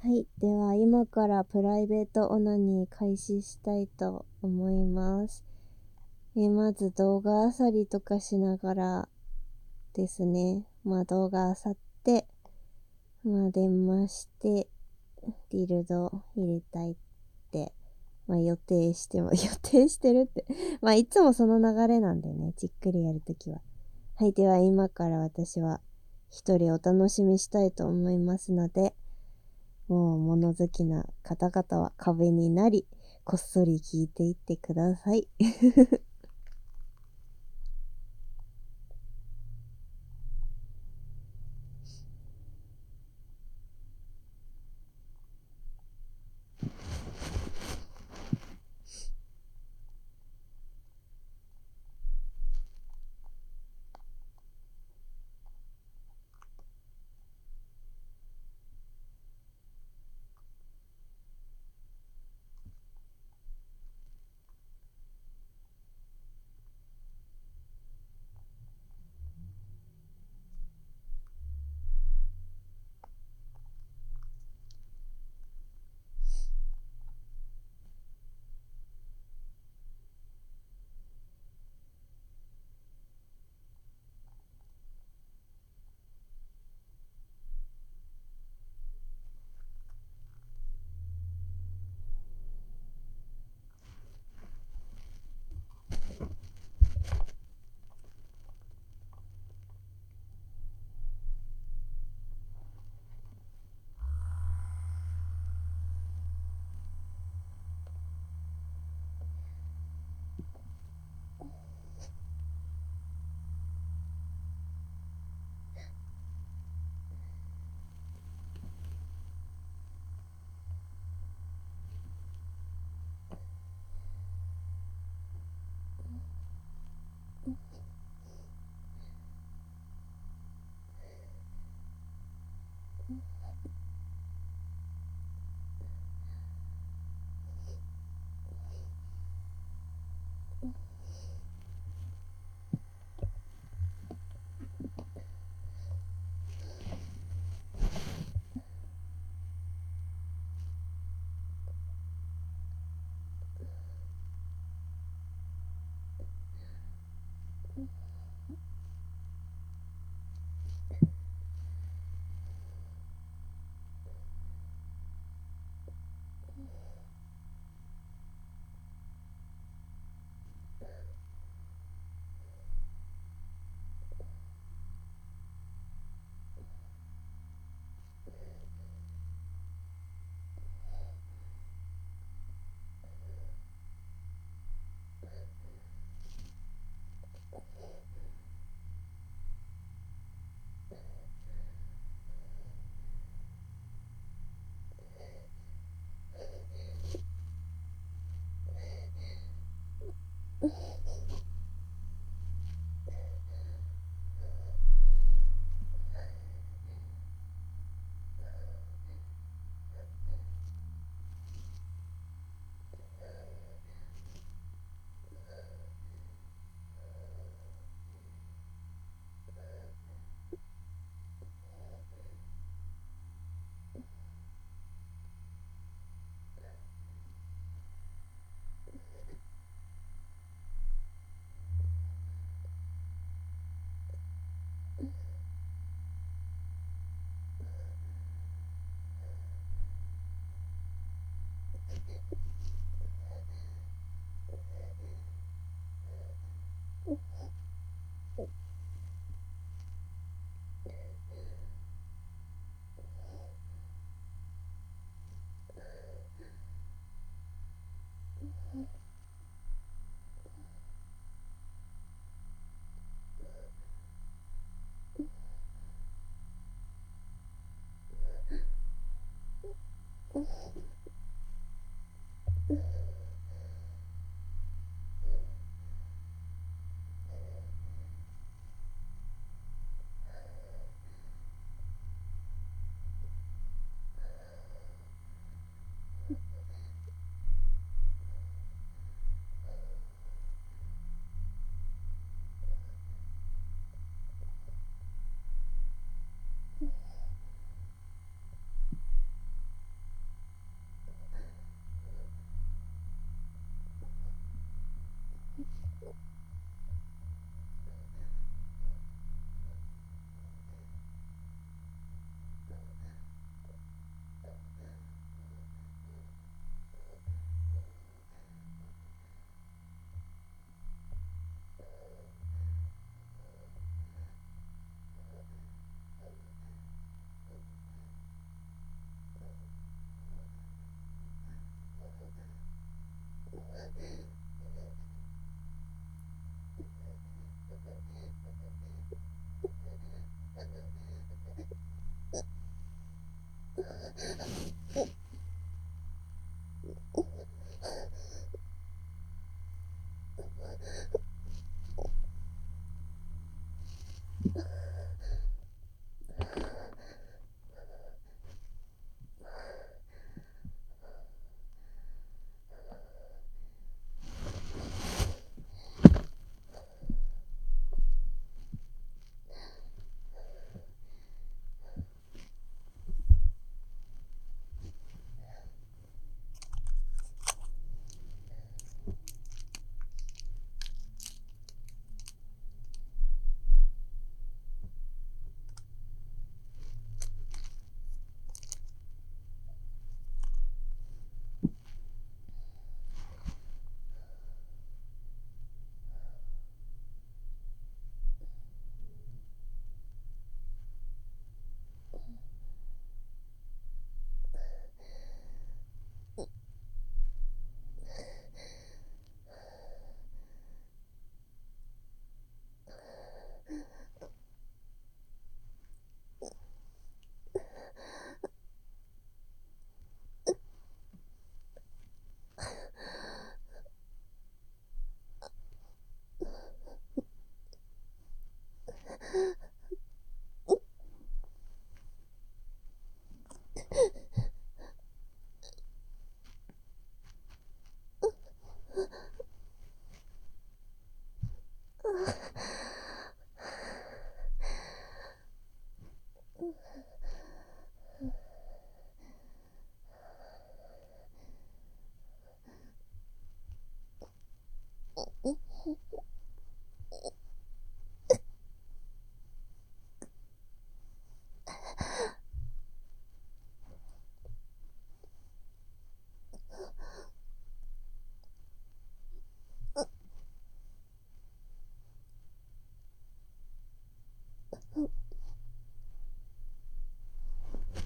はい。では、今からプライベートオナニー開始したいと思います。まず動画漁りとかしながらですね。動画漁って、電話して、ディルド入れたいって、予定しても、予定してるって。いつもその流れなんでね、じっくりやるときは。はい。では、今から私は一人お楽しみしたいと思いますので、もう物好きな方々は壁になり、こっそり聞いていってください。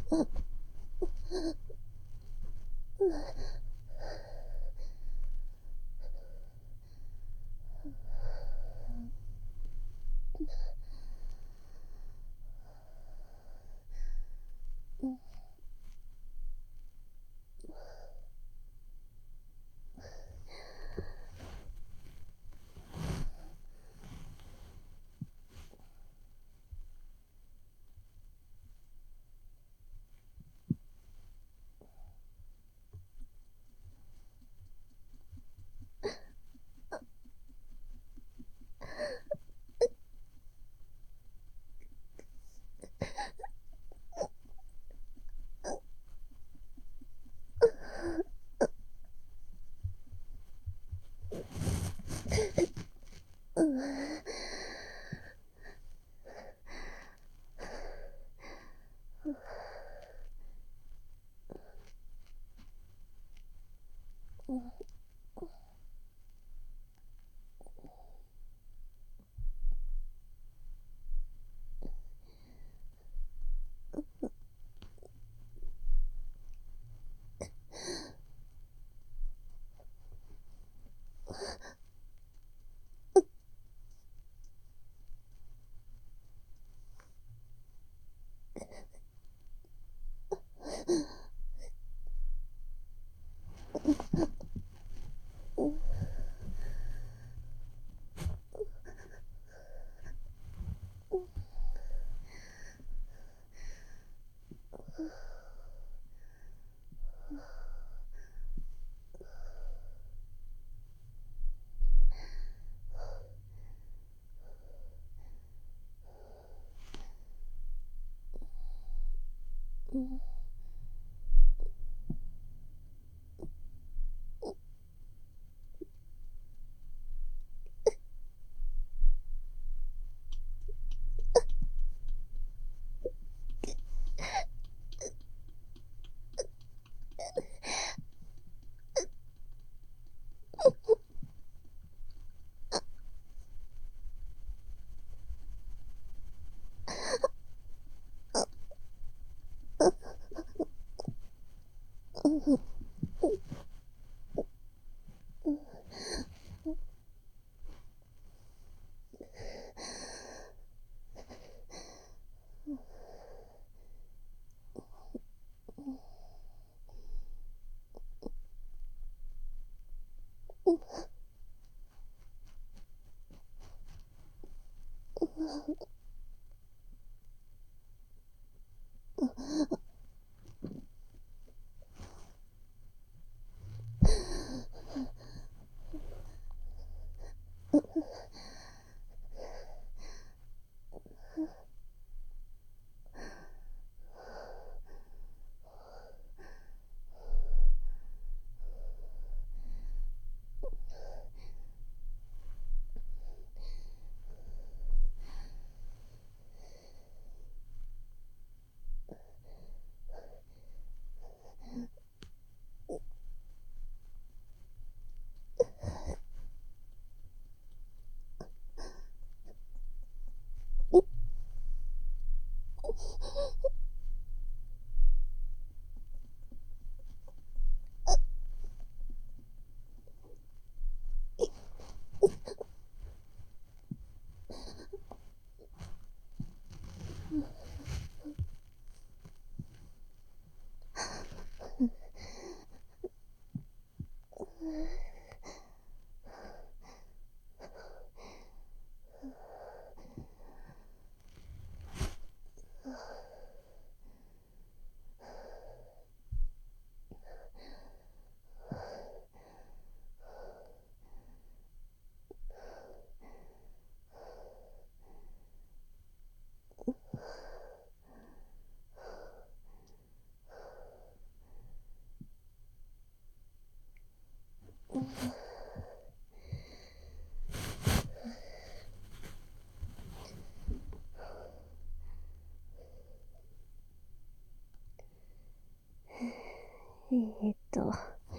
えーっと、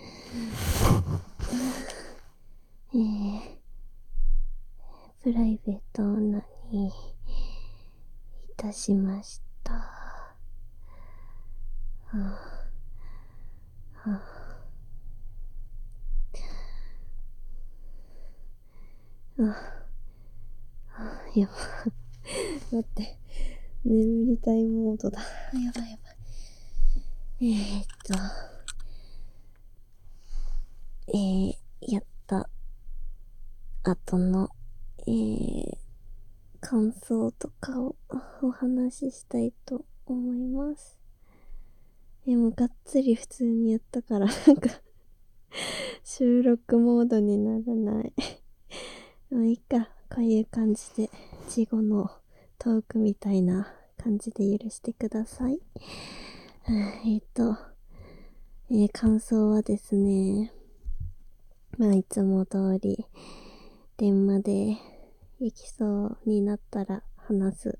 えー、プライベートオナニーいたしました。 はあはあやば待って眠りたいモードだ。やばいやばい。やった後の感想とかをお話ししたいと思います。もうがっつり普通にやったから収録モードにならないまあいいか、こういう感じで事後のトークみたいな感じで許してください。感想はですね、まあいつも通り電話で行きそうになったら話す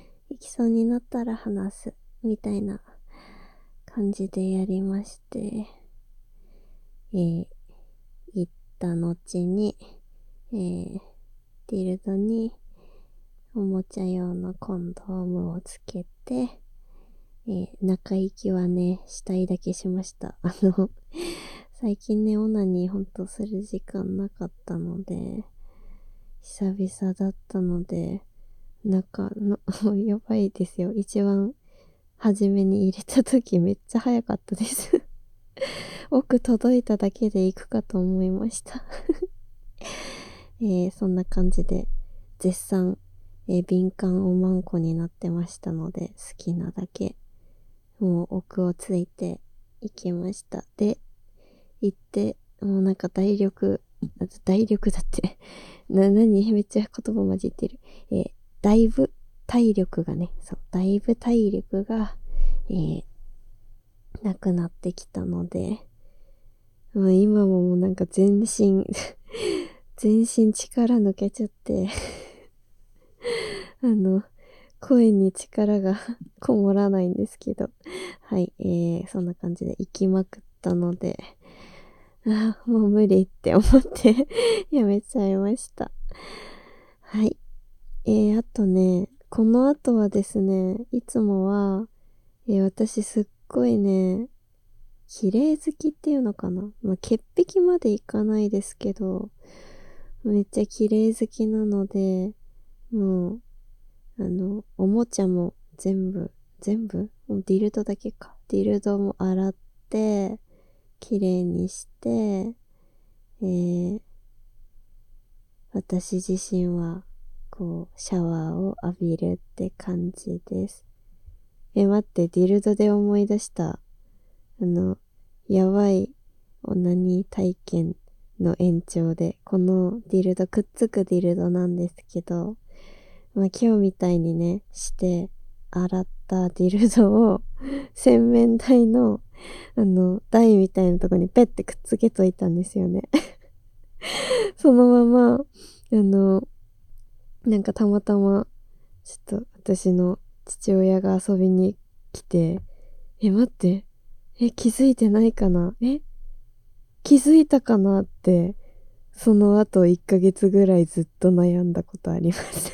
みたいな感じでやりまして、行った後に、ディルドにおもちゃ用のコンドームをつけて、中行きはね、したいだけしました。最近ね、オナニーほんとする時間なかったので、久々だったので、中の、やばいですよ。一番初めに入れた時めっちゃ早かったです奥届いただけで行くかと思いましたそんな感じで絶賛、敏感おまんこになってましたので、好きなだけもう奥をついて行きました。で、行ってもうなんか大力だって何めっちゃ言葉混じってる。だいぶ体力が、なくなってきたので、もう今もなんか全身力抜けちゃって声に力がこもらないんですけど、はい、そんな感じで行きまくったので、もう無理って思ってやめちゃいました。はい。あとね、この後はですね、いつもは、私すっごいね、綺麗好きっていうのかな、まあ、潔癖までいかないですけど、めっちゃ綺麗好きなので、もう、おもちゃももうディルドだけか。ディルドも洗って、綺麗にして、私自身は、こう、シャワーを浴びるって感じです。待って、ディルドで思い出した。やばいオナニー体験の延長で、このディルド、くっつくディルドなんですけど、まあ今日みたいにね、して洗ったディルドを洗面台の台みたいなとこにペッてくっつけといたんですよねそのまま、なんかたまたま、ちょっと私の父親が遊びに来て、待って、気づいてないかな、気づいたかなって、その後1ヶ月ぐらいずっと悩んだことあります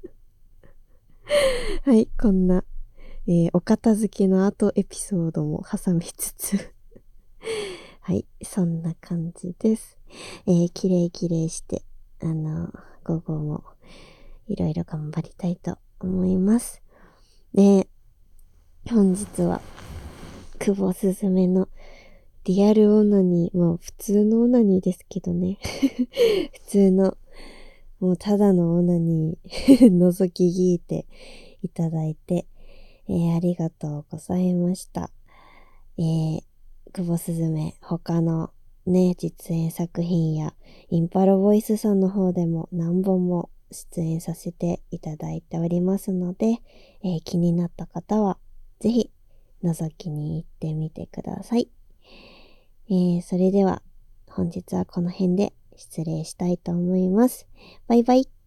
はい、こんな、お片付けの後エピソードも挟みつつはい、そんな感じです。きれいして、午後もいろいろ頑張りたいと思います。で、本日は、久保すずめのリアルオナニー、まあ普通のオナニーですけどね。普通の、もうただのオナニー覗き聞いていただいて、ありがとうございました。久保すずめ、他のね、実演作品や、インパロボイスさんの方でも何本も出演させていただいておりますので、気になった方は、ぜひ、覗きに行ってみてください。それでは、本日はこの辺で失礼したいと思います。バイバイ。